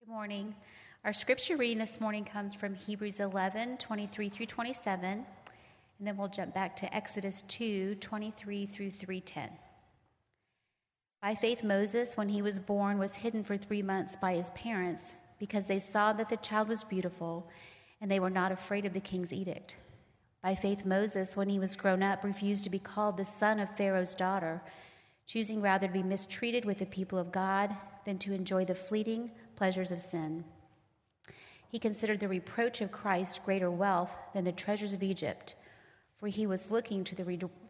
Morning. Our scripture reading this morning comes from Hebrews 11, 23 through 27, and then we'll jump back to Exodus 2, 23 through 3:10. By faith, Moses, when he was born, was hidden for 3 months by his parents because they saw that the child was beautiful, and they were not afraid of the king's edict. By faith, Moses, when he was grown up, refused to be called the son of Pharaoh's daughter, choosing rather to be mistreated with the people of God than to enjoy the fleeting pleasures of sin. He considered the reproach of Christ greater wealth than the treasures of Egypt, for he was looking to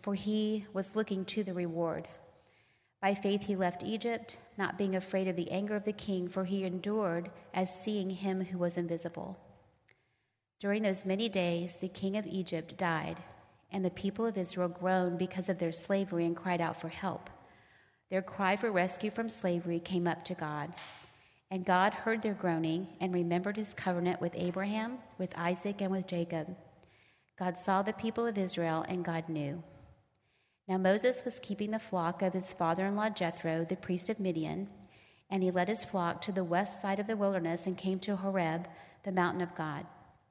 the reward. By faith he left Egypt, not being afraid of the anger of the king, for he endured as seeing him who was invisible. During those many days the king of Egypt died, and the people of Israel groaned because of their slavery and cried out for help. Their cry for rescue from slavery came up to God. And God heard their groaning and remembered his covenant with Abraham, with Isaac, and with Jacob. God saw the people of Israel, and God knew. Now Moses was keeping the flock of his father-in-law Jethro, the priest of Midian, and he led his flock to the west side of the wilderness and came to Horeb, the mountain of God.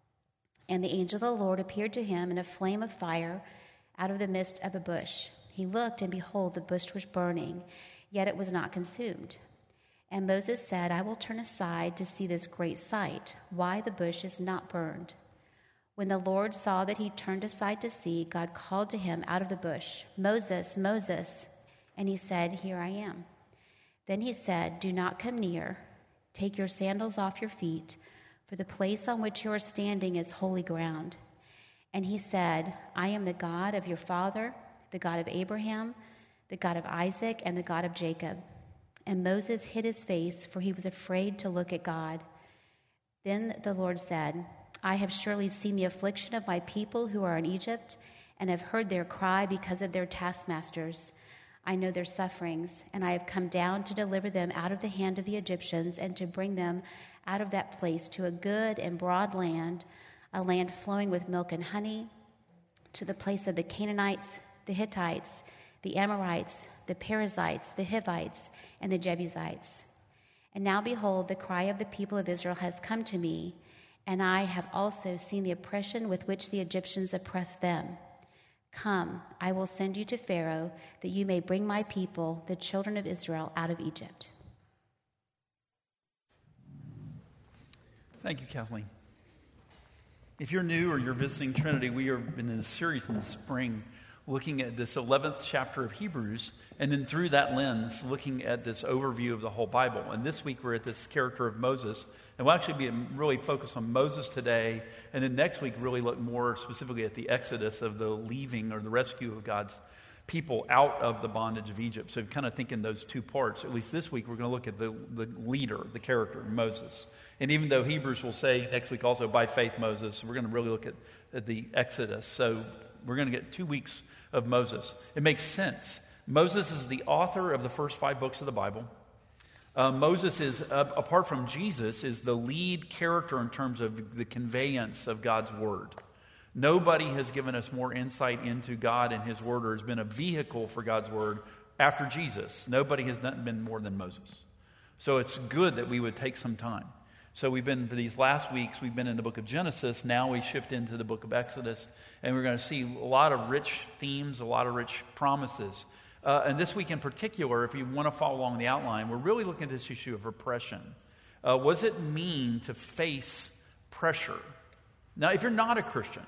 And the angel of the Lord appeared to him in a flame of fire out of the midst of a bush. He looked, and behold, the bush was burning, yet it was not consumed. And Moses said, I will turn aside to see this great sight, why the bush is not burned. When the Lord saw that he turned aside to see, God called to him out of the bush, Moses, Moses. And he said, Here I am. Then he said, Do not come near. Take your sandals off your feet, for the place on which you are standing is holy ground. And he said, I am the God of your father, the God of Abraham, the God of Isaac, and the God of Jacob. And Moses hid his face, for he was afraid to look at God. Then the Lord said, I have surely seen the affliction of my people who are in Egypt, and have heard their cry because of their taskmasters. I know their sufferings, and I have come down to deliver them out of the hand of the Egyptians, and to bring them out of that place to a good and broad land, a land flowing with milk and honey, to the place of the Canaanites, the Hittites, the Amorites, the Perizzites, the Hivites, and the Jebusites. And now behold, the cry of the people of Israel has come to me, and I have also seen the oppression with which the Egyptians oppress them. Come, I will send you to Pharaoh, that you may bring my people, the children of Israel, out of Egypt. Thank you, Kathleen. If you're new or you're visiting Trinity, we have been in a series in the spring looking at this 11th chapter of Hebrews, and then through that lens, looking at this overview of the whole Bible. And this week, we're at this character of Moses, and we'll actually be really focused on Moses today, and then next week, really look more specifically at the exodus of the leaving or the rescue of God's people out of the bondage of Egypt. So kind of think in those two parts. At least this week, we're going to look at the leader, the character, Moses. And even though Hebrews will say next week also, by faith, Moses, we're going to really look at the exodus. So we're going to get 2 weeks of Moses. It makes sense. Moses is the author of the first 5 books of the Bible. Moses is, apart from Jesus, is the lead character in terms of the conveyance of God's word. Nobody has given us more insight into God and his word, or has been a vehicle for God's word after Jesus. Nobody has been more than Moses. So it's good that we would take some time. So we've been, for these last weeks, we've been in the book of Genesis. Now we shift into the book of Exodus. And we're going to see a lot of rich themes, a lot of rich promises. And this week in particular, if you want to follow along the outline, we're really looking at this issue of oppression. What does it mean to face pressure? Now, if you're not a Christian,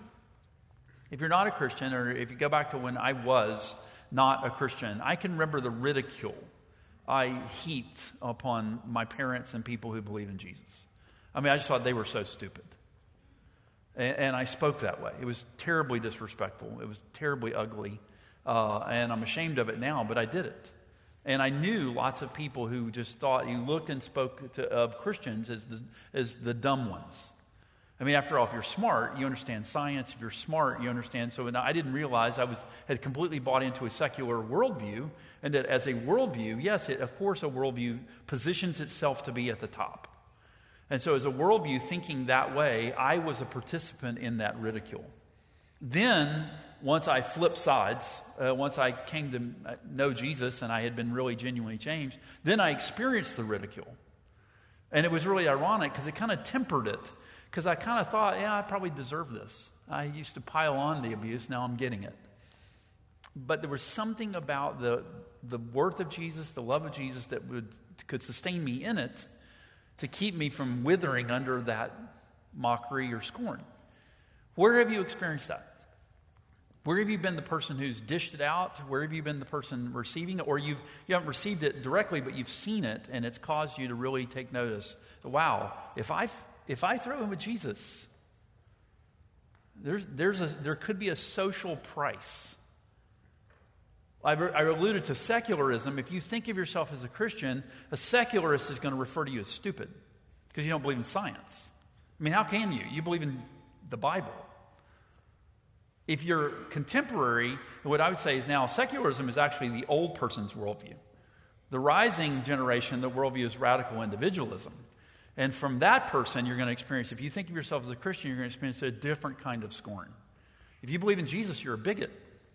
or if you go back to when I was not a Christian, I can remember the ridicule I heaped upon my parents and people who believe in Jesus. I mean, I just thought they were so stupid. And I spoke that way. It was terribly disrespectful. It was terribly ugly. And I'm ashamed of it now, but I did it. And I knew lots of people who just thought, you looked and spoke of Christians as the dumb ones. I mean, after all, if you're smart, you understand science. If you're smart, you understand. So I didn't realize I had completely bought into a secular worldview, and that as a worldview, yes, of course, a worldview positions itself to be at the top. And so as a worldview thinking that way, I was a participant in that ridicule. Then, once I flipped sides, once I came to know Jesus and I had been really genuinely changed, then I experienced the ridicule. And it was really ironic because it kind of tempered it. Because I kind of thought, yeah, I probably deserve this. I used to pile on the abuse, now I'm getting it. But there was something about the worth of Jesus, the love of Jesus that could sustain me in it to keep me from withering under that mockery or scorn. Where have you experienced that? Where have you been the person who's dished it out? Where have you been the person receiving it? Or you haven't received it directly, but you've seen it, and it's caused you to really take notice. Wow, if I throw in with Jesus, there could be a social price. I alluded to secularism. If you think of yourself as a Christian, a secularist is going to refer to you as stupid because you don't believe in science. I mean, how can you? You believe in the Bible. If you're contemporary, what I would say is now secularism is actually the old person's worldview. The rising generation, the worldview is radical individualism. And from that person, you're going to experience, if you think of yourself as a Christian, you're going to experience a different kind of scorn. If you believe in Jesus, you're a bigot.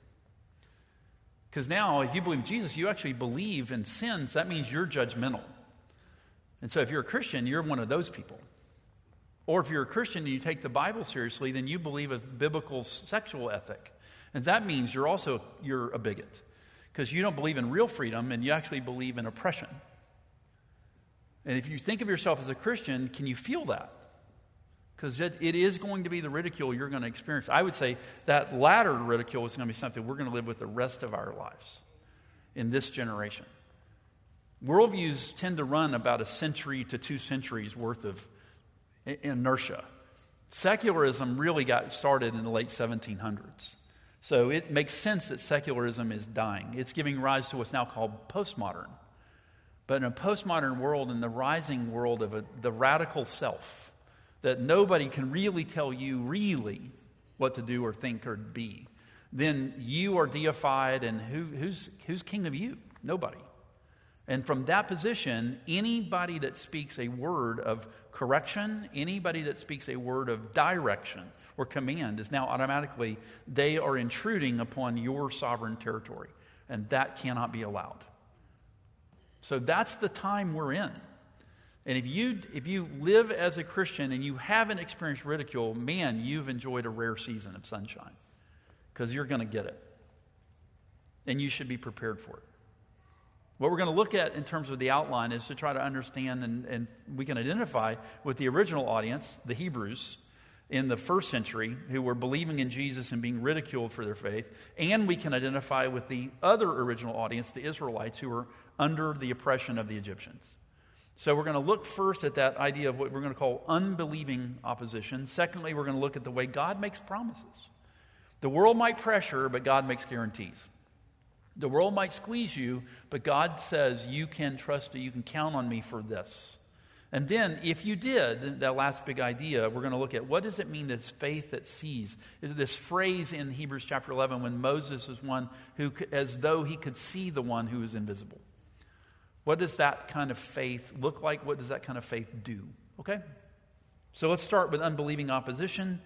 Because now, if you believe in Jesus, you actually believe in sins. That means you're judgmental. And so if you're a Christian, you're one of those people. Or if you're a Christian and you take the Bible seriously, then you believe a biblical sexual ethic. And that means you're a bigot. Because you don't believe in real freedom and you actually believe in oppression. And if you think of yourself as a Christian, can you feel that? Because it is going to be the ridicule you're going to experience. I would say that latter ridicule is going to be something we're going to live with the rest of our lives in this generation. Worldviews tend to run about a century to 2 centuries worth of inertia. Secularism really got started in the late 1700s. So it makes sense that secularism is dying. It's giving rise to what's now called postmodern. But in a postmodern world, in the rising world of the radical self, that nobody can really tell you really what to do or think or be, then you are deified, and who's king of you? Nobody. And from that position, anybody that speaks a word of correction, anybody that speaks a word of direction or command is now automatically, they are intruding upon your sovereign territory. And that cannot be allowed. So that's the time we're in. And if you live as a Christian and you haven't experienced ridicule, man, you've enjoyed a rare season of sunshine. Because you're going to get it. And you should be prepared for it. What we're going to look at in terms of the outline is to try to understand and we can identify with the original audience, the Hebrews, in the first century who were believing in Jesus and being ridiculed for their faith. And we can identify with the other original audience, the Israelites, who were under the oppression of the Egyptians. So we're going to look first at that idea of what we're going to call unbelieving opposition. Secondly, we're going to look at the way God makes promises. The world might pressure, but God makes guarantees. The world might squeeze you, but God says you can trust me, you can count on me for this. And then, if you did, that last big idea, we're going to look at what does it mean, this faith that sees? Is this phrase in Hebrews chapter 11 when Moses is one who, as though he could see the one who is invisible. What does that kind of faith look like? What does that kind of faith do? Okay? So let's start with unbelieving opposition.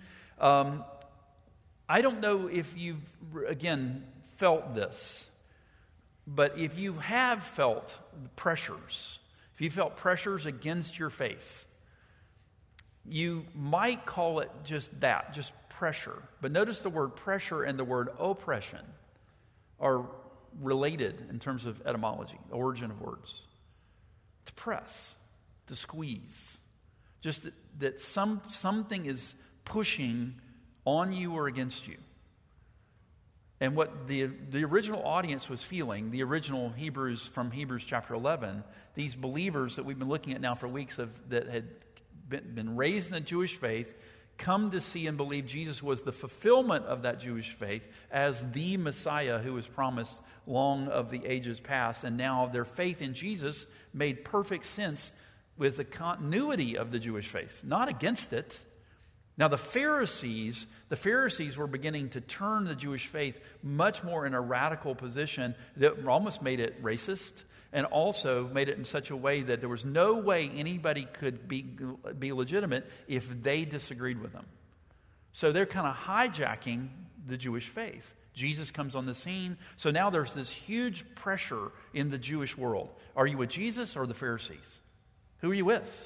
I don't know if you've, again, felt this. But if you have felt pressures, if you felt pressures against your faith, you might call it just that, just pressure. But notice the word pressure and the word oppression are related in terms of etymology, origin of words. To press, to squeeze. Just that something is pushing on you or against you. And what the original audience was feeling, the original Hebrews from Hebrews chapter 11, these believers that we've been looking at now for weeks that had been raised in the Jewish faith, come to see and believe Jesus was the fulfillment of that Jewish faith as the Messiah who was promised long of the ages past. And now their faith in Jesus made perfect sense with the continuity of the Jewish faith, not against it. Now the Pharisees were beginning to turn the Jewish faith much more in a radical position that almost made it racist and also made it in such a way that there was no way anybody could be legitimate if they disagreed with them. So they're kind of hijacking the Jewish faith. Jesus comes on the scene. So now there's this huge pressure in the Jewish world. Are you with Jesus or the Pharisees? Who are you with?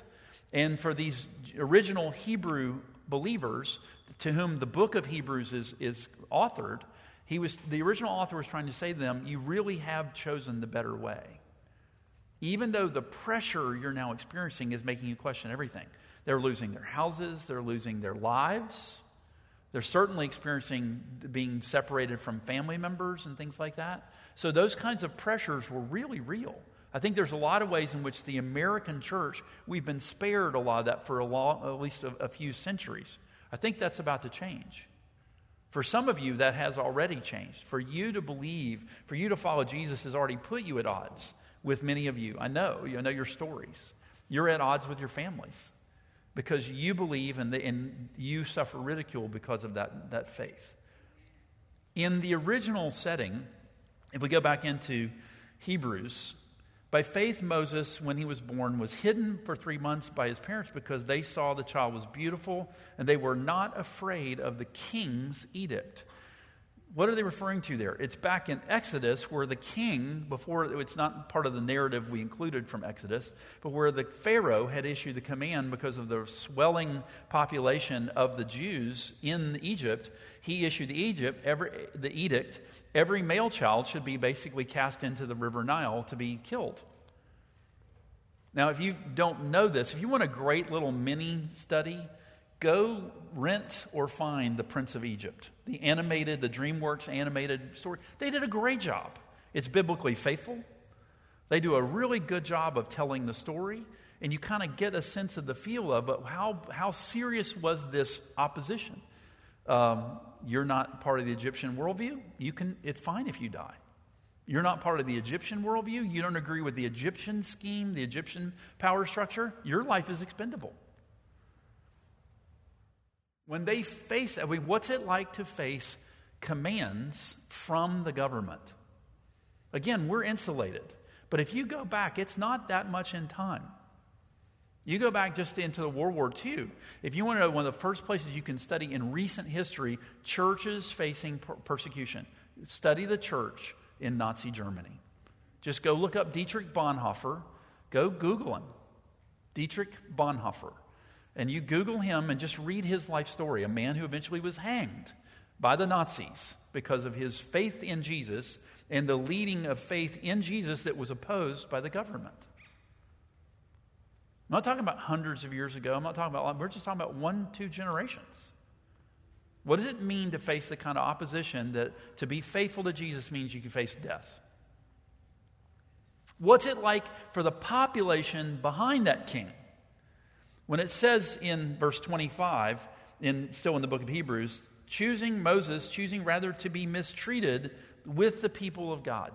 And for these original Hebrew believers to whom the book of Hebrews is authored, the original author was trying to say to them, you really have chosen the better way. Even though the pressure you're now experiencing is making you question everything. They're losing their houses, they're losing their lives, they're certainly experiencing being separated from family members and things like that. So those kinds of pressures were really real. I think there's a lot of ways in which the American church, we've been spared a lot of that for at least a few centuries. I think that's about to change. For some of you, that has already changed. For you to believe, for you to follow Jesus has already put you at odds with many of you. I know your stories. You're at odds with your families because you believe and you suffer ridicule because of that faith. In the original setting, if we go back into Hebrews, by faith Moses, when he was born, was hidden for 3 months by his parents because they saw the child was beautiful and they were not afraid of the king's edict. What are they referring to there? It's back in Exodus where the king, before, it's not part of the narrative we included from Exodus, but where the Pharaoh had issued the command because of the swelling population of the Jews in Egypt, he issued the edict, every male child should be basically cast into the river Nile to be killed. Now, if you don't know this, if you want a great little mini study, go rent or find The Prince of Egypt, the DreamWorks animated story. They did a great job. It's biblically faithful. They do a really good job of telling the story, and you kind of get a sense of the feel of, but how serious was this opposition? You're not part of the Egyptian worldview. It's fine if you die. You're not part of the Egyptian worldview. You don't agree with the Egyptian scheme, the Egyptian power structure. Your life is expendable. When they face, what's it like to face commands from the government? Again, we're insulated. But if you go back, it's not that much in time. You go back just into the World War II. If you want to know one of the first places you can study in recent history, churches facing persecution, study the church in Nazi Germany. Just go look up Dietrich Bonhoeffer. Go Google him. Dietrich Bonhoeffer. And you Google him and just read his life story, a man who eventually was hanged by the Nazis because of his faith in Jesus and the leading of faith in Jesus that was opposed by the government. I'm not talking about hundreds of years ago. We're just talking about 1-2 generations. What does it mean to face the kind of opposition that to be faithful to Jesus means you can face death? What's it like for the population behind that king? When it says in verse 25, still in the book of Hebrews, Moses choosing rather to be mistreated with the people of God.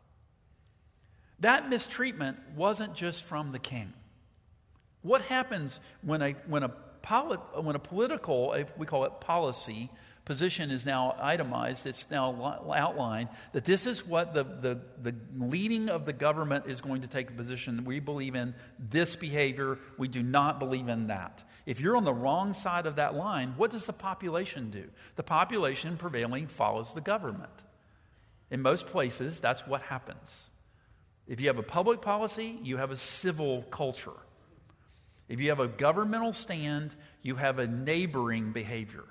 That mistreatment wasn't just from the king. What happens when a political, we call it policy, position is now itemized, it's now outlined, that this is what the leading of the government is going to take a position. We believe in this behavior. We do not believe in that. If you're on the wrong side of that line, what does the population do? The population prevailing follows the government. In most places, that's what happens. If you have a public policy, you have a civil culture. If you have a governmental stand, you have a neighboring behavior.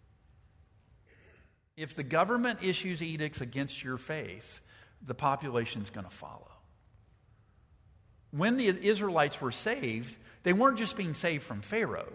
If the government issues edicts against your faith, the population's going to follow. When the Israelites were saved, they weren't just being saved from Pharaoh.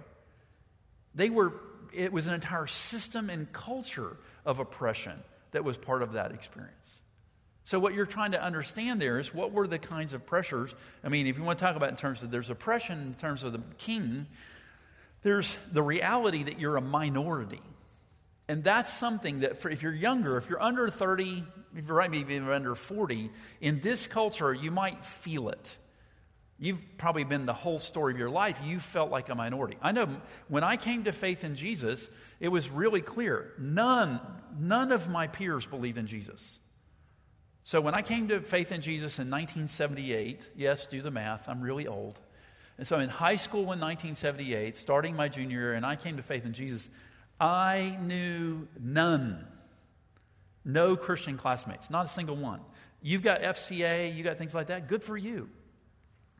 It was an entire system and culture of oppression that was part of that experience. So what you're trying to understand there is what were the kinds of pressures. I mean, if you want to talk about in terms of there's oppression in terms of the king, there's the reality that you're a minority. And that's something that if you're younger, if you're under 30, if you're maybe under 40, in this culture, you might feel it. You've probably been the whole story of your life, you felt like a minority. I know when I came to faith in Jesus, it was really clear. None of my peers believed in Jesus. So when I came to faith in Jesus in 1978, yes, do the math, I'm really old. And so in high school in 1978, starting my junior year, and I came to faith in Jesus, I knew no Christian classmates, not a single one. You've got FCA, you got things like that, good for you.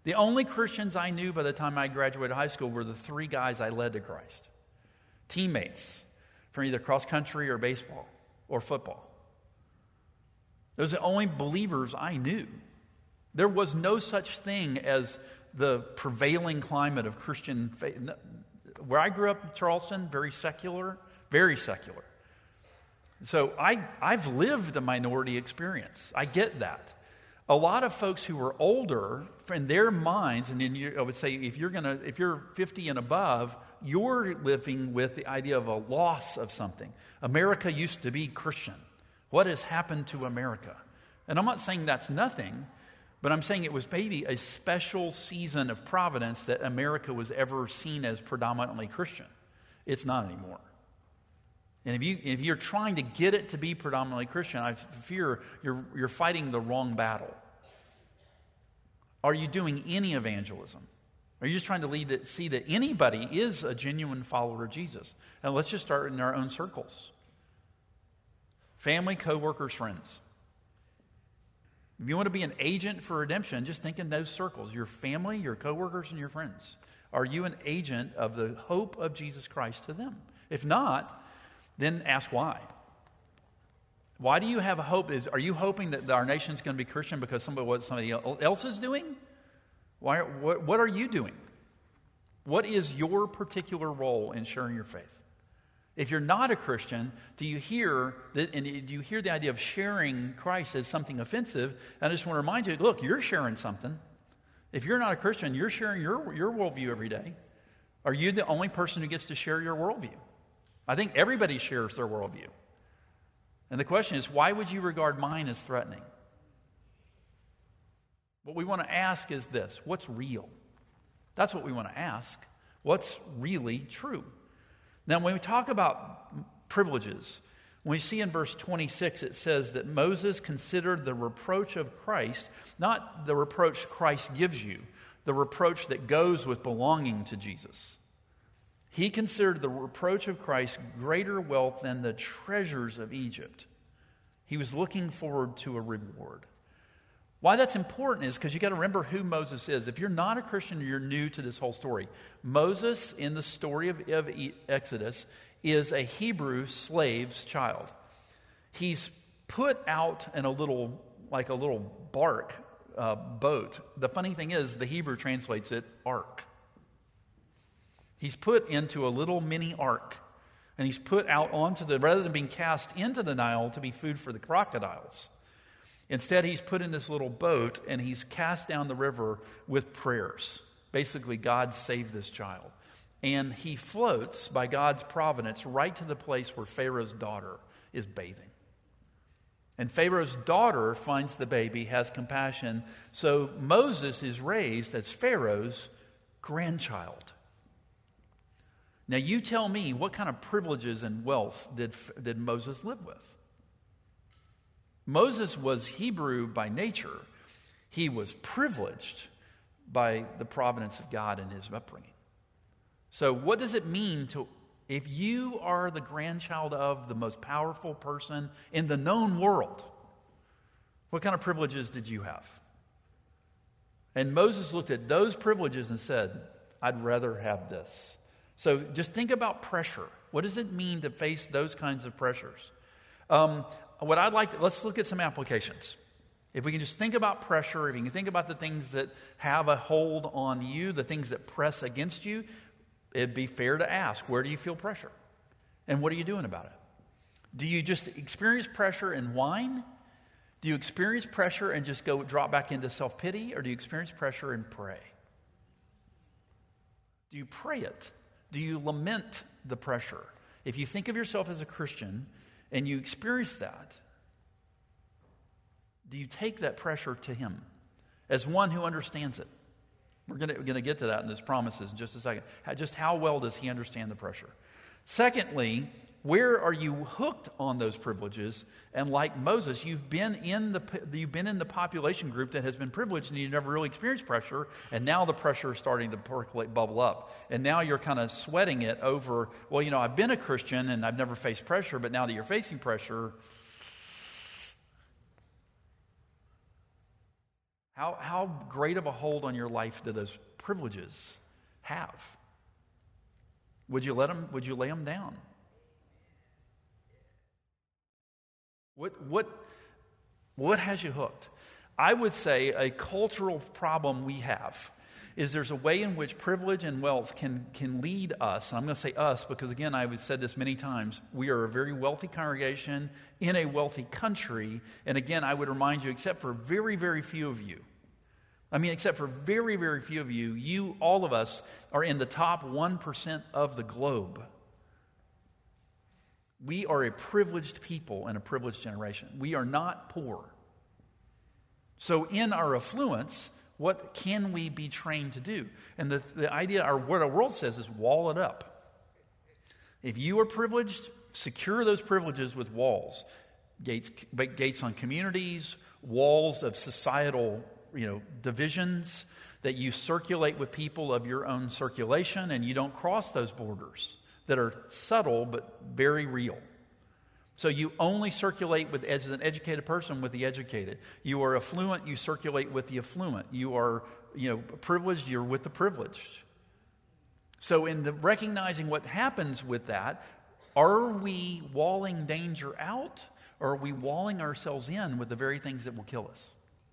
The only Christians I knew by the time I graduated high school were the 3 guys I led to Christ. Teammates from either cross country or baseball or football. Those are the only believers I knew. There was no such thing as the prevailing climate of Christian faith. Where I grew up in Charleston, very secular, very secular. So I've lived a minority experience. I get that. A lot of folks who are older, in their minds, and I would say if you're 50 and above, you're living with the idea of a loss of something. America used to be Christian. What has happened to America? And I'm not saying that's nothing, but I'm saying it was maybe a special season of providence that America was ever seen as predominantly Christian. It's not anymore. And if you're trying to get it to be predominantly Christian, I fear you're fighting the wrong battle. Are you doing any evangelism? Are you just trying to see that anybody is a genuine follower of Jesus? And let's just start in our own circles. Family, co-workers, friends. If you want to be an agent for redemption, just think in those circles. Your family, your co-workers, and your friends. Are you an agent of the hope of Jesus Christ to them? If not, then ask why. Why do you have a hope? Are you hoping that our nation's going to be Christian because what somebody else is doing? What are you doing? What is your particular role in sharing your faith? If you're not a Christian, do you hear the idea of sharing Christ as something offensive? And I just want to remind you, look, you're sharing something. If you're not a Christian, you're sharing your worldview every day. Are you the only person who gets to share your worldview? I think everybody shares their worldview. And the question is, why would you regard mine as threatening? What we want to ask is this: what's real? That's what we want to ask. What's really true? Now, when we talk about privileges, when we see in verse 26, it says that Moses considered the reproach of Christ, not the reproach Christ gives you, the reproach that goes with belonging to Jesus. He considered the reproach of Christ greater wealth than the treasures of Egypt. He was looking forward to a reward. Why that's important is because you got to remember who Moses is. If you're not a Christian, you're new to this whole story. Moses, in the story of Exodus, is a Hebrew slave's child. He's put out in a little bark boat. The funny thing is, the Hebrew translates it ark. He's put into a little mini ark, and he's put out rather than being cast into the Nile to be food for the crocodiles. Instead, he's put in this little boat, and he's cast down the river with prayers. Basically, God saved this child. And he floats, by God's providence, right to the place where Pharaoh's daughter is bathing. And Pharaoh's daughter finds the baby, has compassion. So Moses is raised as Pharaoh's grandchild. Now, you tell me, what kind of privileges and wealth did Moses live with? Moses was Hebrew by nature. He was privileged by the providence of God in his upbringing. So what does it mean if you are the grandchild of the most powerful person in the known world? What kind of privileges did you have? And Moses looked at those privileges and said, I'd rather have this. So just think about pressure. What does it mean to face those kinds of pressures? Let's look at some applications. If we can just think about pressure, if you can think about the things that have a hold on you, the things that press against you, it'd be fair to ask, where do you feel pressure? And what are you doing about it? Do you just experience pressure and whine? Do you experience pressure and just go drop back into self-pity? Or do you experience pressure and pray? Do you pray it? Do you lament the pressure? If you think of yourself as a Christian and you experience that, do you take that pressure to him as one who understands it? We're going to get to that in his promises in just a second. Just how well does he understand the pressure? Secondly, where are you hooked on those privileges? And like Moses, you've been in the population group that has been privileged, and you never really experienced pressure. And now the pressure is starting to percolate, bubble up, and now you're kind of sweating it over. Well, I've been a Christian and I've never faced pressure, but now that you're facing pressure, How great of a hold on your life do those privileges have? Would you lay them down? What has you hooked? I would say a cultural problem we have is there's a way in which privilege and wealth can lead us. And I'm going to say us because, again, I've said this many times. We are a very wealthy congregation in a wealthy country. And again, I would remind you, except for very, very few of you, except for very, very few of you, all of us, are in the top 1% of the globe. We are a privileged people and a privileged generation. We are not poor. So in our affluence, what can we be trained to do? And the idea, what our world says is wall it up. If you are privileged, secure those privileges with walls. Gates on communities, walls of societal divisions, that you circulate with people of your own circulation and you don't cross those borders that are subtle but very real. So you only circulate as an educated person with the educated. You are affluent, you circulate with the affluent. You are privileged, you're with the privileged. So in the recognizing what happens with that, are we walling danger out, or are we walling ourselves in with the very things that will kill us?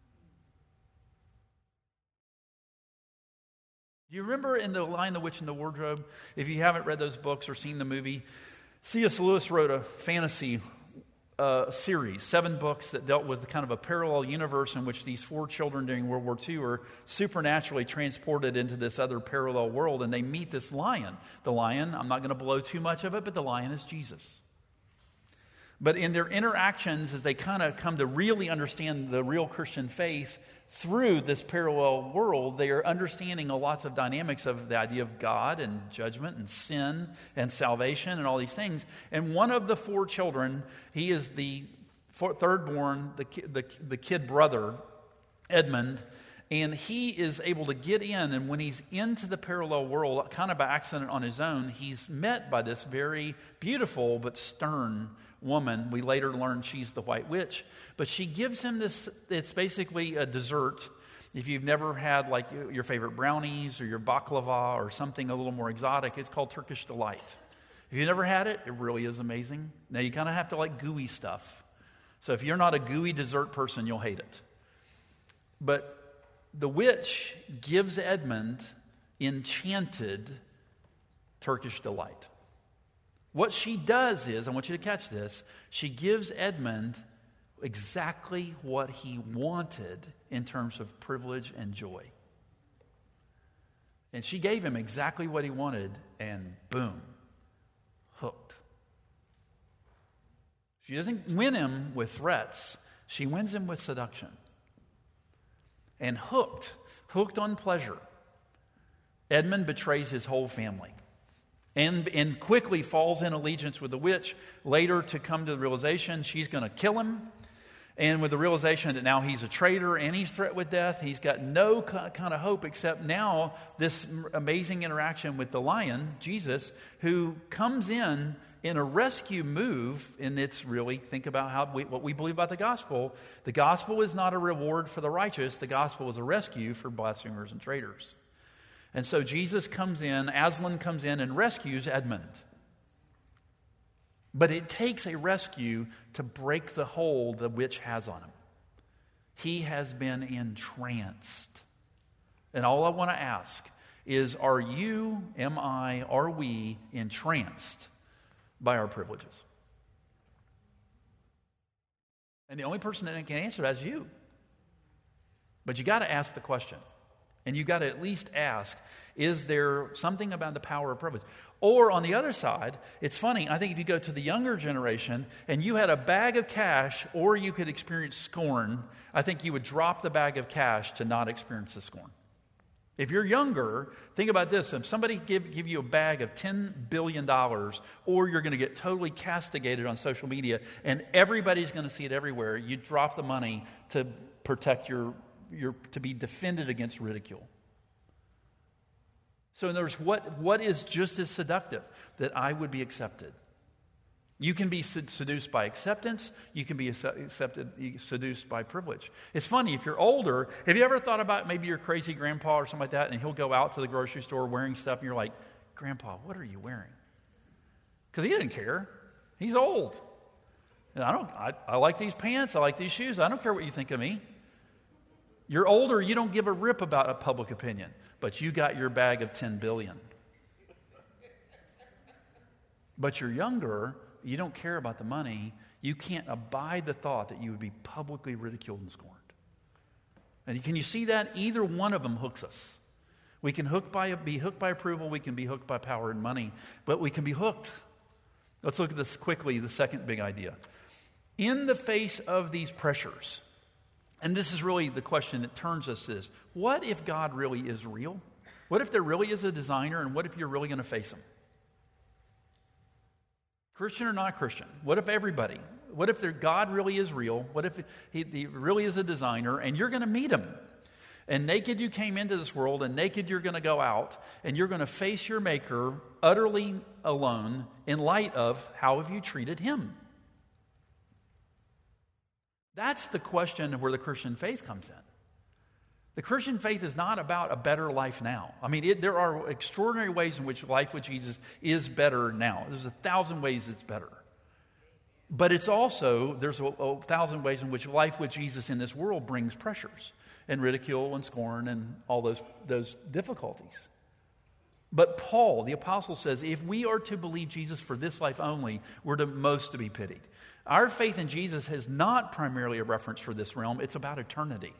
Do you remember in The Lion, the Witch, and the Wardrobe? If you haven't read those books or seen the movie, C.S. Lewis wrote a fantasy series, 7 books that dealt with kind of a parallel universe in which these 4 children during World War II are supernaturally transported into this other parallel world, and they meet this lion. The lion, I'm not going to blow too much of it, but the lion is Jesus. But in their interactions, as they kind of come to really understand the real Christian faith through this parallel world, they are understanding lots of dynamics of the idea of God and judgment and sin and salvation and all these things. And one of the 4 children, he is the third born, the kid brother, Edmund, and he is able to get in, and when he's into the parallel world, kind of by accident on his own, he's met by this very beautiful but stern woman. We later learn she's the White Witch. But she gives him this, it's basically a dessert. If you've never had like your favorite brownies or your baklava or something a little more exotic, it's called Turkish Delight. If you've never had it, it really is amazing. Now you kind of have to like gooey stuff. So if you're not a gooey dessert person, you'll hate it. But the witch gives Edmund enchanted Turkish Delight. What she does is, I want you to catch this, she gives Edmund exactly what he wanted in terms of privilege and joy. And she gave him exactly what he wanted, and boom, hooked. She doesn't win him with threats, she wins him with seduction. And hooked on pleasure, Edmund betrays his whole family. And quickly falls in allegiance with the witch, later to come to the realization she's going to kill him. And with the realization that now he's a traitor and he's threatened with death, he's got no kind of hope except now this amazing interaction with the lion, Jesus, who comes in a rescue move. And it's really, think about what we believe about the gospel. The gospel is not a reward for the righteous. The gospel is a rescue for blasphemers and traitors. And so Jesus comes in, Aslan comes in and rescues Edmund. But it takes a rescue to break the hold the witch has on him. He has been entranced. And all I want to ask is, are we entranced by our privileges? And the only person that can answer that is you. But you got to ask the question. And you got to at least ask, is there something about the power of privilege? Or on the other side, it's funny, I think if you go to the younger generation and you had a bag of cash or you could experience scorn, I think you would drop the bag of cash to not experience the scorn. If you're younger, think about this. If somebody give you a bag of $10 billion, or you're going to get totally castigated on social media and everybody's going to see it everywhere, you drop the money to protect to be defended against ridicule. So in other words, what is just as seductive? That I would be accepted. You can be seduced by acceptance. You can be seduced by privilege. It's funny, if you're older, have you ever thought about maybe your crazy grandpa or something like that, and he'll go out to the grocery store wearing stuff, and you're like, Grandpa, what are you wearing? Because he didn't care. He's old. And I like these pants. I like these shoes. I don't care what you think of me. You're older. You don't give a rip about a public opinion. But you got your bag of $10 billion. But you're younger. You don't care about the money. You can't abide the thought that you would be publicly ridiculed and scorned. And can you see that? Either one of them hooks us. We can be hooked by approval. We can be hooked by power and money. But we can be hooked. Let's look at this quickly, the second big idea. In the face of these pressures, and this is really the question that turns us to this, what if God really is real? What if there really is a designer, and what if you're really going to face him? Christian or not Christian? What if everybody? What if God really is real? What if he really is a designer, and you're going to meet him? And naked you came into this world, and naked you're going to go out, and you're going to face your Maker utterly alone in light of how have you treated him? That's the question where the Christian faith comes in. The Christian faith is not about a better life now. I mean, there are extraordinary ways in which life with Jesus is better now. There's 1,000 ways it's better. But it's also, there's 1,000 ways in which life with Jesus in this world brings pressures and ridicule and scorn and all those difficulties. But Paul, the apostle, says if we are to believe Jesus for this life only, we're the most to be pitied. Our faith in Jesus is not primarily a reference for this realm. It's about eternity.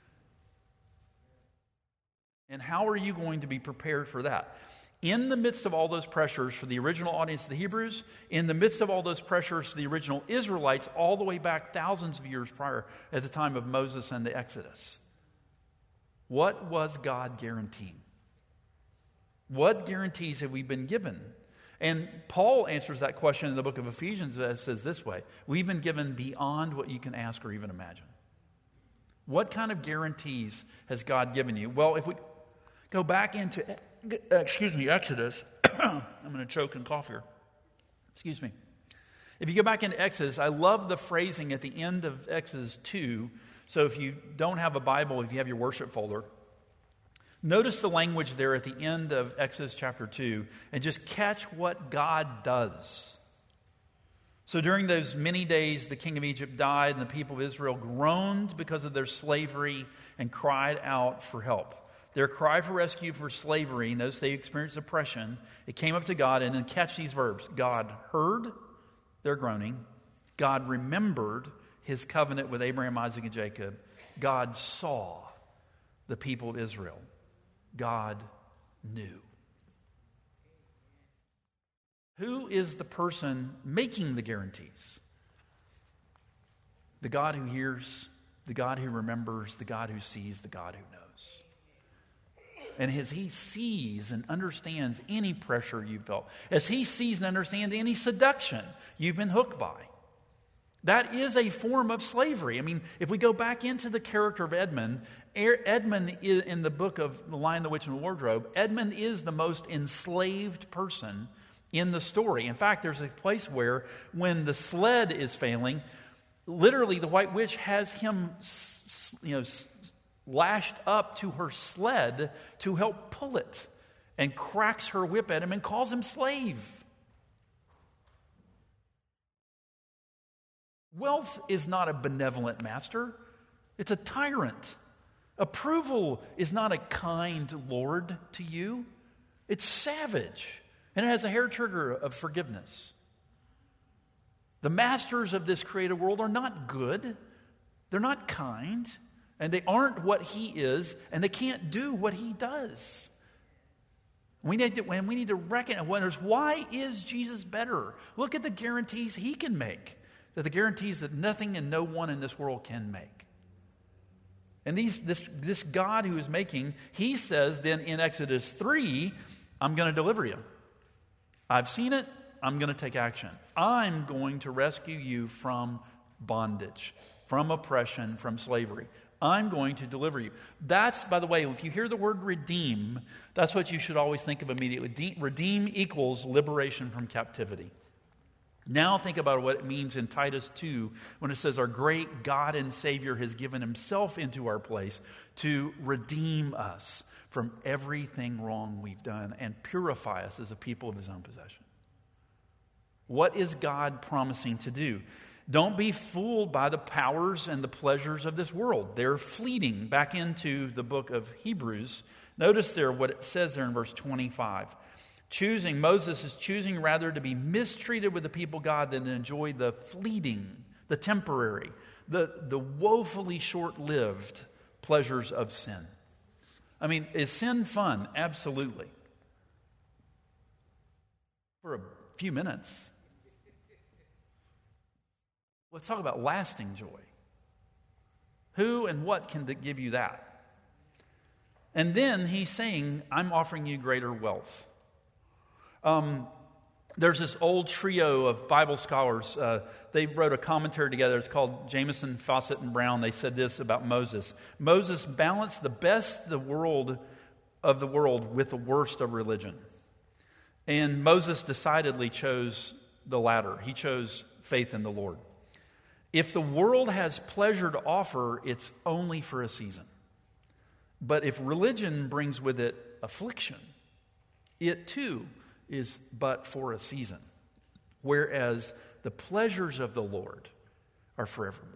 And how are you going to be prepared for that? In the midst of all those pressures for the original audience of the Hebrews, in the midst of all those pressures for the original Israelites, all the way back thousands of years prior at the time of Moses and the Exodus, what was God guaranteeing? What guarantees have we been given? And Paul answers that question in the book of Ephesians. It says this way: we've been given beyond what you can ask or even imagine. What kind of guarantees has God given you? Well, if we go back into, Exodus. I'm going to choke and cough here. Excuse me. If you go back into Exodus, I love the phrasing at the end of Exodus 2. So if you don't have a Bible, if you have your worship folder, notice the language there at the end of Exodus chapter 2 and just catch what God does. So during those many days, the king of Egypt died, and the people of Israel groaned because of their slavery and cried out for help. Their cry for rescue for slavery, notice they experienced oppression. It came up to God, and then catch these verbs. God heard their groaning. God remembered his covenant with Abraham, Isaac, and Jacob. God saw the people of Israel. God knew. Who is the person making the guarantees? The God who hears, the God who remembers, the God who sees, the God who knows. And as he sees and understands any pressure you've felt, as he sees and understands any seduction you've been hooked by, that is a form of slavery. I mean, if we go back into the character of Edmund, Edmund is in the book of The Lion, the Witch, and the Wardrobe, Edmund is the most enslaved person in the story. In fact, there's a place where when the sled is failing, literally the White Witch has him, lashed up to her sled to help pull it, and cracks her whip at him and calls him slave. Wealth is not a benevolent master. It's a tyrant. Approval is not a kind lord to you. It's savage. And it has a hair trigger of forgiveness. The masters of this created world are not good. They're not kind. And they aren't what he is. And they can't do what he does. We need to recognize, why is Jesus better? Look at the guarantees he can make. That the guarantees that nothing and no one in this world can make. And this God who is making, he says then in Exodus 3, I'm going to deliver you. I've seen it. I'm going to take action. I'm going to rescue you from bondage, from oppression, from slavery. I'm going to deliver you. That's, by the way, if you hear the word redeem, that's what you should always think of immediately. Redeem equals liberation from captivity. Now think about what it means in Titus 2 when it says our great God and Savior has given himself into our place to redeem us from everything wrong we've done and purify us as a people of his own possession. What is God promising to do? Don't be fooled by the powers and the pleasures of this world. They're fleeting. Back into the book of Hebrews. Notice there what it says there in verse 25. Moses is choosing rather to be mistreated with the people of God than to enjoy the fleeting, the temporary, the woefully short-lived pleasures of sin. I mean, is sin fun? Absolutely. For a few minutes. Let's talk about lasting joy. Who and what can give you that? And then he's saying, I'm offering you greater wealth. There's this old trio of Bible scholars. They wrote a commentary together. It's called Jameson, Fawcett, and Brown. They said this about Moses. Moses balanced the best of the world with the worst of religion. And Moses decidedly chose the latter. He chose faith in the Lord. If the world has pleasure to offer, it's only for a season. But if religion brings with it affliction, it too is but for a season. Whereas the pleasures of the Lord are forevermore.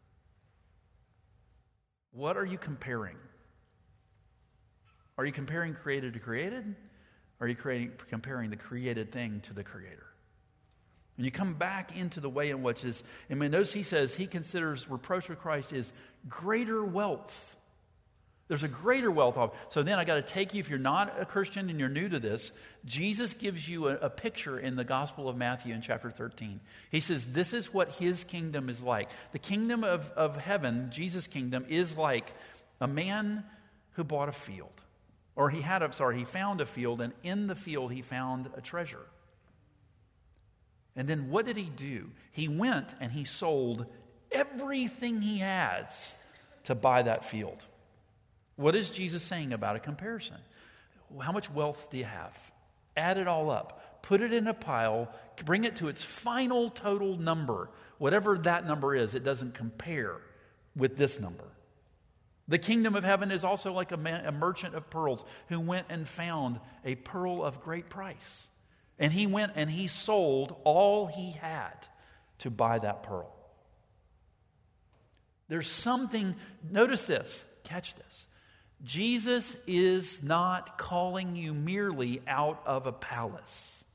What are you comparing? Are you comparing created to created? Or are you comparing the created thing to the Creator? When you come back into the way in which is, and notice he says he considers reproach with Christ is greater wealth. There's a greater wealth of. So then I got to take you, if you're not a Christian and you're new to this, Jesus gives you a picture in the Gospel of Matthew in chapter 13. He says this is what his kingdom is like. The kingdom of heaven, Jesus' kingdom, is like a man who bought a field. Or he found a field, and in the field he found a treasure. And then what did he do? He went and he sold everything he has to buy that field. What is Jesus saying about a comparison? How much wealth do you have? Add it all up. Put it in a pile. Bring it to its final total number. Whatever that number is, it doesn't compare with this number. The kingdom of heaven is also like a merchant of pearls who went and found a pearl of great price. And he went and he sold all he had to buy that pearl. There's something, notice this, catch this. Jesus is not calling you merely out of a palace.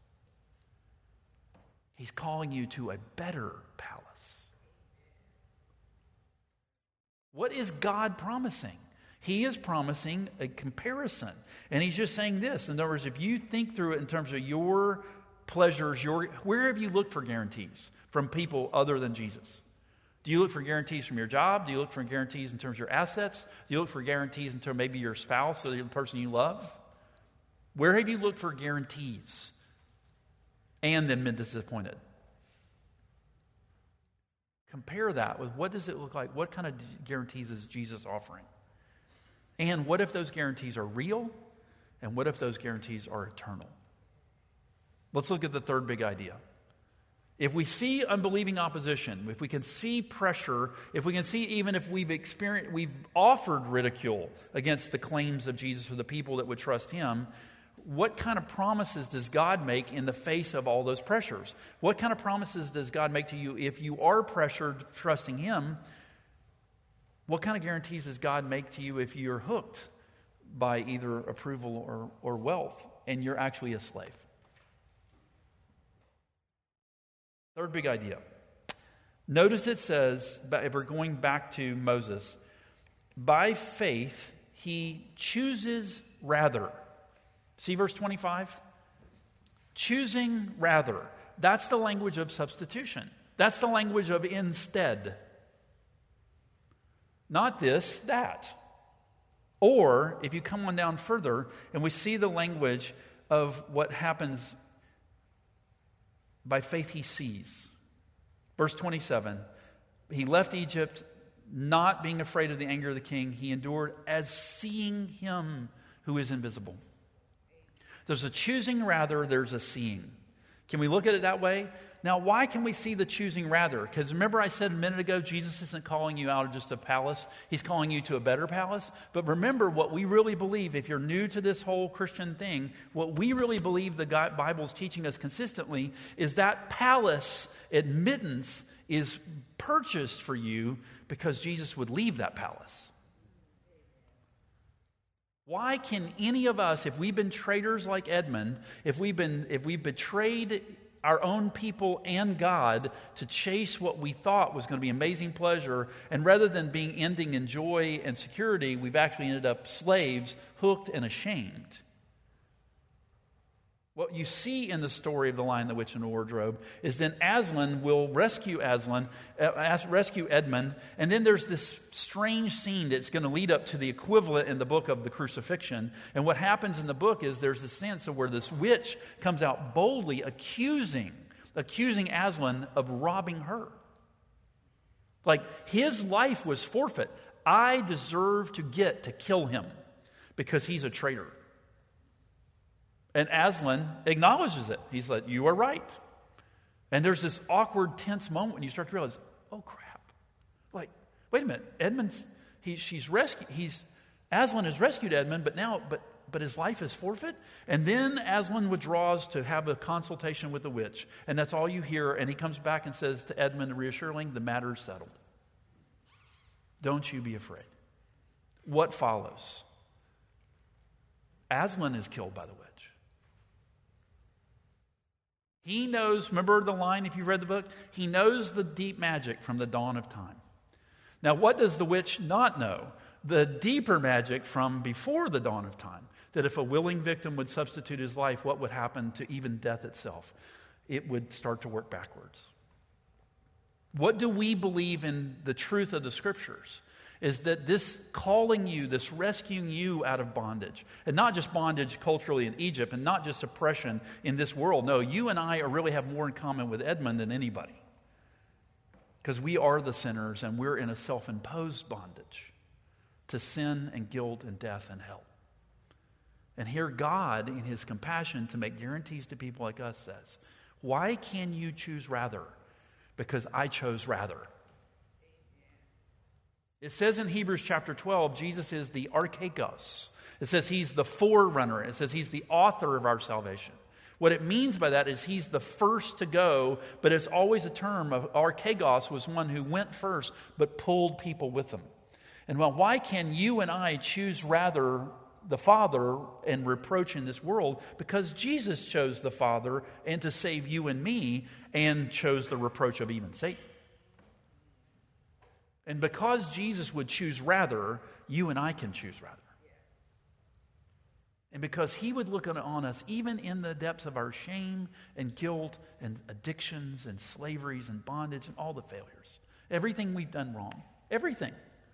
He's calling you to a better palace. What is God promising? He is promising a comparison. And he's just saying this. In other words, if you think through it in terms of your pleasures, where have you looked for guarantees from people other than Jesus? Do you look for guarantees from your job? Do you look for guarantees in terms of your assets? Do you look for guarantees in terms of maybe your spouse or the person you love? Where have you looked for guarantees and then been disappointed? Compare that with what does it look like? What kind of guarantees is Jesus offering? And what if those guarantees are real? And what if those guarantees are eternal? Let's look at the third big idea. If we see unbelieving opposition, if we can see pressure, if we can see even if we've offered ridicule against the claims of Jesus for the people that would trust him, what kind of promises does God make in the face of all those pressures? What kind of promises does God make to you if you are pressured trusting him? What kind of guarantees does God make to you if you're hooked by either approval or wealth and you're actually a slave? Third big idea. Notice it says, if we're going back to Moses, by faith he chooses rather. See verse 25? Choosing rather. That's the language of substitution. That's the language of instead. Not this, that. Or, if you come on down further, and we see the language of what happens by faith he sees. Verse 27, he left Egypt not being afraid of the anger of the king. He endured as seeing him who is invisible. There's a choosing rather, there's a seeing. Can we look at it that way? Now, why can we see the choosing rather? Because remember I said a minute ago, Jesus isn't calling you out of just a palace. He's calling you to a better palace. But remember what we really believe, if you're new to this whole Christian thing, what we really believe the Bible's teaching us consistently is that palace admittance is purchased for you because Jesus would leave that palace. Why can any of us, if we've been traitors like Edmund, if we've betrayed our own people and God to chase what we thought was going to be amazing pleasure, and rather than ending in joy and security, we've actually ended up slaves, hooked and ashamed? What you see in the story of the Lion, the Witch, and the Wardrobe is then Aslan will rescue Edmund, and then there's this strange scene that's going to lead up to the equivalent in the book of the crucifixion. And what happens in the book is there's this sense of where this witch comes out boldly accusing Aslan of robbing her. Like his life was forfeit. I deserve to get to kill him because he's a traitor. And Aslan acknowledges it. He's like, you are right. And there's this awkward, tense moment when you start to realize, oh crap. Like, wait a minute. Aslan has rescued Edmund, but his life is forfeit. And then Aslan withdraws to have a consultation with the witch. And that's all you hear. And he comes back and says to Edmund, reassuringly, the matter is settled. Don't you be afraid. What follows? Aslan is killed by the witch. He knows, remember the line if you've read the book? He knows the deep magic from the dawn of time. Now, what does the witch not know? The deeper magic from before the dawn of time. That if a willing victim would substitute his life, what would happen to even death itself? It would start to work backwards. What do we believe in the truth of the Scriptures? Is that this calling you, this rescuing you out of bondage, and not just bondage culturally in Egypt, and not just oppression in this world. No, you and I really have more in common with Edmund than anybody. Because we are the sinners, and we're in a self-imposed bondage to sin and guilt and death and hell. And here God, in his compassion to make guarantees to people like us, says, why can you choose rather? Because I chose rather. It says in Hebrews chapter 12, Jesus is the archegos. It says he's the forerunner. It says he's the author of our salvation. What it means by that is he's the first to go, but it's always a term of archegos was one who went first but pulled people with him. And well, why can you and I choose rather the Father and reproach in this world? Because Jesus chose the Father and to save you and me and chose the reproach of even Satan. And because Jesus would choose rather, you and I can choose rather. And because he would look on us even in the depths of our shame and guilt and addictions and slaveries and bondage and all the failures. Everything we've done wrong. Everything.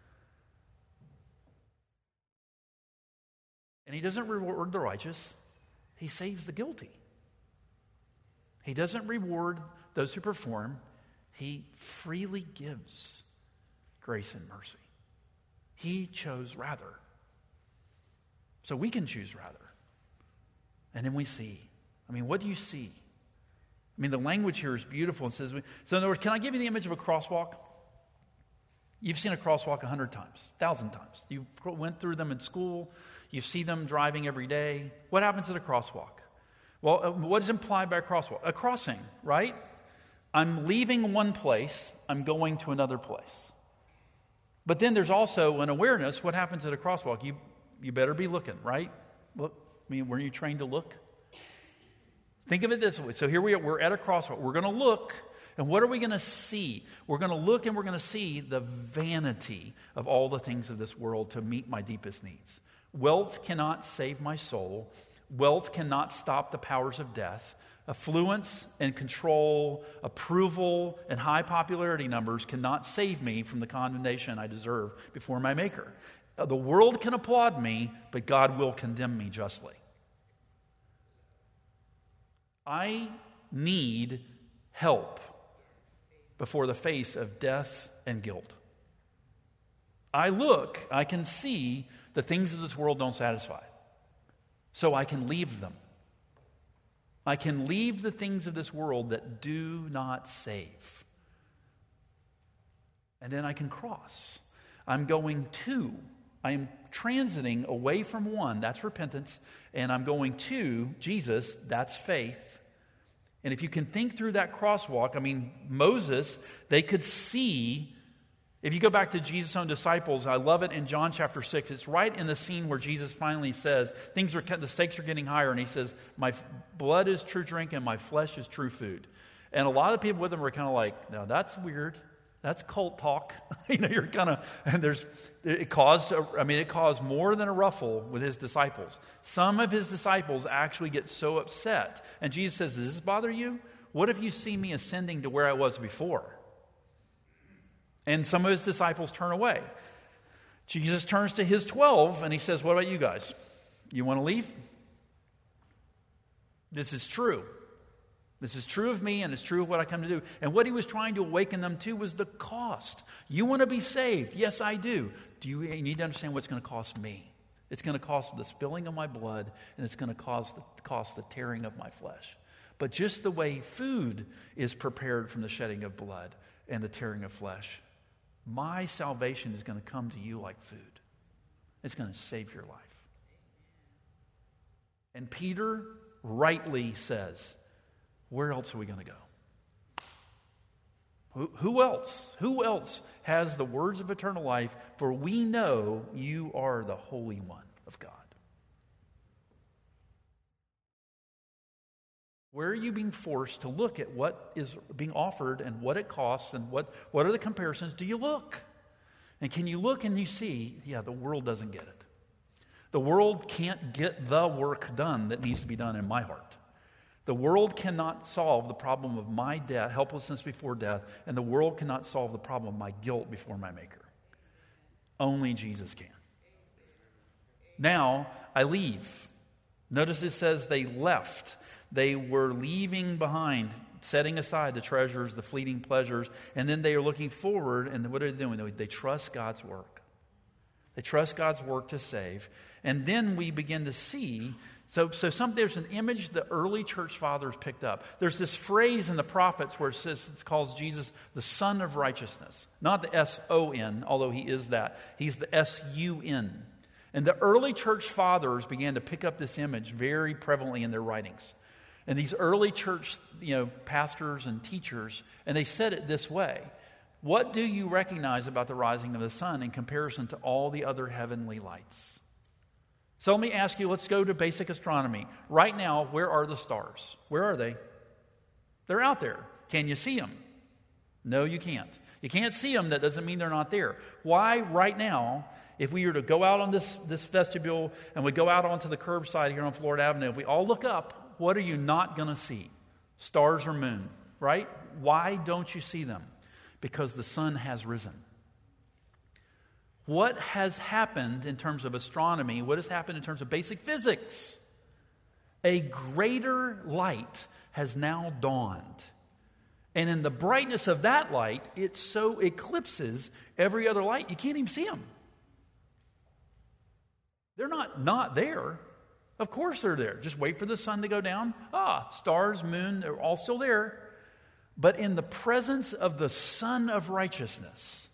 And he doesn't reward the righteous. He saves the guilty. He doesn't reward those who perform. He freely gives grace and mercy. He chose rather. So we can choose rather. And then we see. I mean, what do you see? I mean, the language here is beautiful. It says, so in other words, can I give you the image of a crosswalk? You've seen a crosswalk 100 times, 1,000 times. You went through them in school. You see them driving every day. What happens at a crosswalk? Well, what is implied by a crosswalk? A crossing, right? I'm leaving one place. I'm going to another place. But then there's also an awareness. What happens at a crosswalk? You better be looking, right? Look, I mean, weren't you trained to look? Think of it this way. So here we are. We're at a crosswalk. We're going to look. And what are we going to see? We're going to look and we're going to see the vanity of all the things of this world to meet my deepest needs. Wealth cannot save my soul. Wealth cannot stop the powers of death. Affluence and control, approval, and high popularity numbers cannot save me from the condemnation I deserve before my Maker. The world can applaud me, but God will condemn me justly. I need help before the face of death and guilt. I can see the things of this world don't satisfy. So I can leave them. I can leave the things of this world that do not save. And then I can cross. I am transiting away from one, that's repentance, and I'm going to Jesus, that's faith. And if you can think through that crosswalk, Moses, they could see, if you go back to Jesus' own disciples, I love it in John chapter 6, it's right in the scene where Jesus finally says, the stakes are getting higher, and he says, my blood is true drink and my flesh is true food. And a lot of people with him were kind of like, no, that's weird. That's cult talk. You're kind of, and it caused more than a ruffle with his disciples. Some of his disciples actually get so upset. And Jesus says, does this bother you? What if you see me ascending to where I was before? And some of his disciples turn away. Jesus turns to his 12 and he says, what about you guys? You want to leave? This is true. This is true of me, and it's true of what I come to do. And what he was trying to awaken them to was the cost. You want to be saved? Yes, I do. You need to understand what's going to cost me. It's going to cost the spilling of my blood, and it's going to cost the tearing of my flesh. But just the way food is prepared from the shedding of blood and the tearing of flesh, my salvation is going to come to you like food. It's going to save your life. And Peter rightly says, where else are we going to go? Who else? Who else has the words of eternal life? For we know you are the Holy One of God. Where are you being forced to look at what is being offered and what it costs and what are the comparisons? Do you look? And can you look and you see, the world doesn't get it. The world can't get the work done that needs to be done in my heart. The world cannot solve the problem of my death, helplessness before death, and the world cannot solve the problem of my guilt before my Maker. Only Jesus can. Now, I leave. Notice it says they left. They were leaving behind, setting aside the treasures, the fleeting pleasures, and then they are looking forward, and what are they doing? They trust God's work. They trust God's work to save. And then we begin to see, there's an image the early church fathers picked up. There's this phrase in the prophets where it calls Jesus the Son of Righteousness. Not the S-O-N, although he is that. He's the S-U-N. And the early church fathers began to pick up this image very prevalently in their writings. And these early church, pastors and teachers, and they said it this way. What do you recognize about the rising of the sun in comparison to all the other heavenly lights? So let me ask you, let's go to basic astronomy. Right now, where are the stars? Where are they? They're out there. Can you see them? No, you can't. You can't see them. That doesn't mean they're not there. Why right now, if we were to go out on this vestibule and we go out onto the curbside here on Florida Avenue, if we all look up, what are you not going to see? Stars or moon, right? Why don't you see them? Because the sun has risen. What has happened in terms of astronomy? What has happened in terms of basic physics? A greater light has now dawned. And in the brightness of that light, it so eclipses every other light, you can't even see them. They're not there. Of course they're there. Just wait for the sun to go down. Stars, moon, they're all still there. But in the presence of the Son of Righteousness,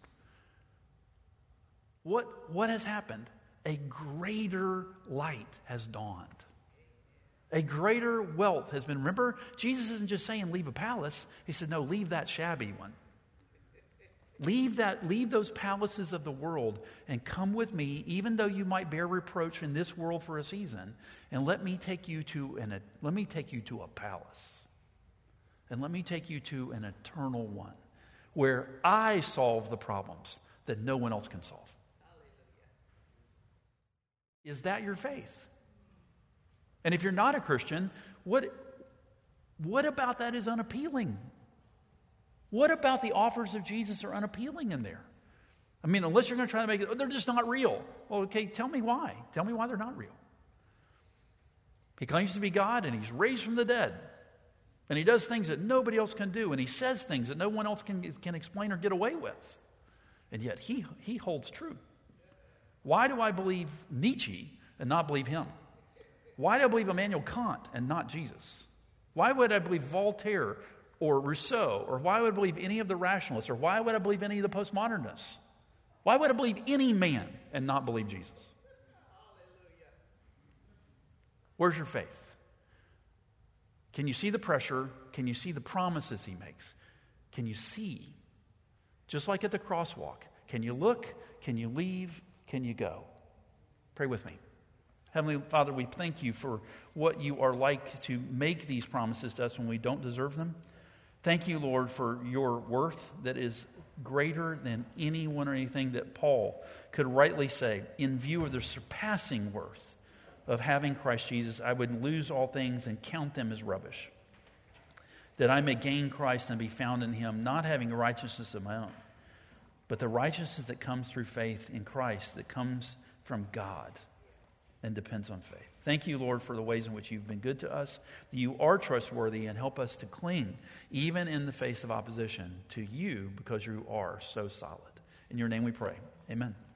what has happened? A greater light has dawned. A greater wealth has been. Remember, Jesus isn't just saying leave a palace. He said, no, leave that shabby one. Leave those palaces of the world and come with me, even though you might bear reproach in this world for a season, and let me take you to a palace. And let me take you to an eternal one where I solve the problems that no one else can solve. Is that your faith? And if you're not a Christian, what about that is unappealing? What about the offers of Jesus are unappealing in there? Unless you're going to try to make it, they're just not real. Well, okay, tell me why. Tell me why they're not real. He claims to be God, and he's raised from the dead. And he does things that nobody else can do, and he says things that no one else can explain or get away with. And yet he holds true. Why do I believe Nietzsche and not believe him? Why do I believe Immanuel Kant and not Jesus? Why would I believe Voltaire or Rousseau? Or why would I believe any of the rationalists? Or why would I believe any of the postmodernists? Why would I believe any man and not believe Jesus? Where's your faith? Can you see the pressure? Can you see the promises he makes? Can you see? Just like at the crosswalk. Can you look? Can you leave? Can you go? Pray with me. Heavenly Father, we thank you for what you are like to make these promises to us when we don't deserve them. Thank you, Lord, for your worth that is greater than anyone or anything that Paul could rightly say. In view of the surpassing worth of having Christ Jesus, I would lose all things and count them as rubbish, that I may gain Christ and be found in him, not having a righteousness of my own, but the righteousness that comes through faith in Christ, that comes from God and depends on faith. Thank you, Lord, for the ways in which you've been good to us, that you are trustworthy, and help us to cling, even in the face of opposition, to you, because you are so solid. In your name we pray. Amen.